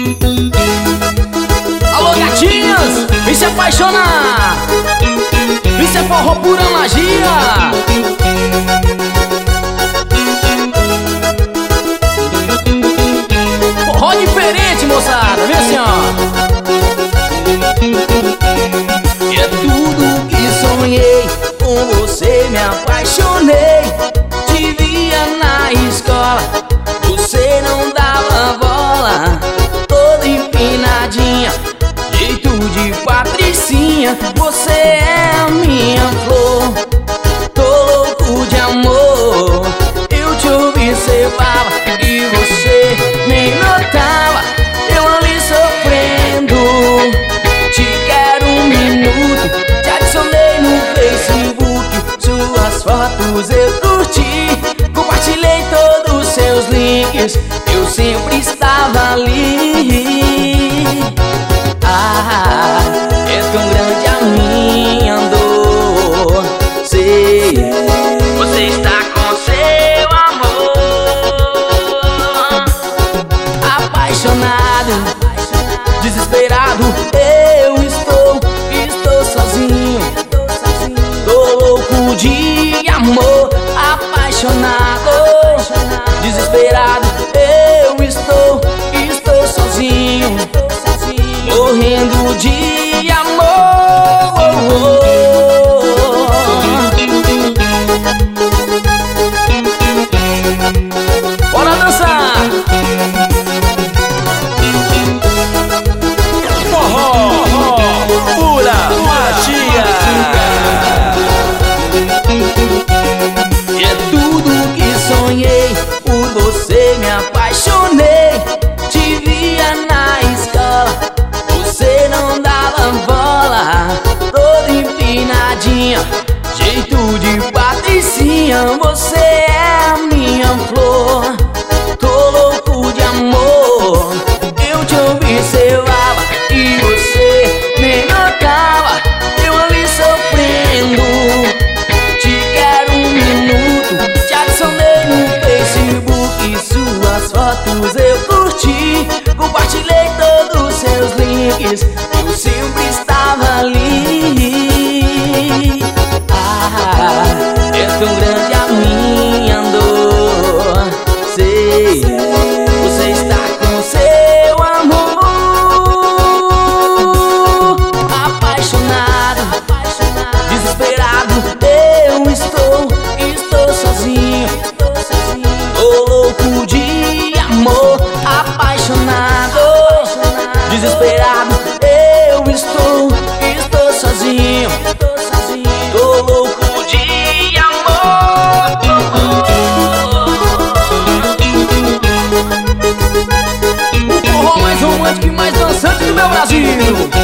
Alô, gatinhas, vem se apaixonar. Isso é forró pura magia. Forró diferente, moçada, vem assim, ó. E é tudo que sonhei, com você me apaixonei. Te via na escola, você não dava bola. Toda empinadinha, jeito de patricinha. Você é a minha flor, tô louco de amor. Eu te observava e você nem notava. Eu ali sofrendo, te quero um minuto. Te adicionei no Facebook, suas fotos eu curti. Compartilhei todos os seus links, eu sempre estava ali. Ah, é tão grande a minha dor. Sei, você está com seu amor. Apaixonado, desesperado, eu estou sozinho. Tô louco de amor. Apaixonado, desesperado, eu estou sozinho, morrendo de amor. Bora dançar! Forró pura magia. E é tudo que sonhei, por você me apaixonei. Te via na escola, você não dava bola. Toda empinadinha, jeito de patricinha. Você é a minha flor, tô louco de amor. Eu te observava e você nem notava. Eu ali sofrendo, te quero um minuto. Te adicionei no Facebook, suas fotos eu curti. Compartilhei todos os seus links, eu sempre estava ali. Ah, é tão grande a minha dor. Sei, você está com seu amor. Apaixonado, desesperado, eu estou sozinho. Tô louco de amor. Apaixonado, desesperado, eu estou sozinho. Tô louco de amor. O forró mais romântico e mais dançante do meu Brasil.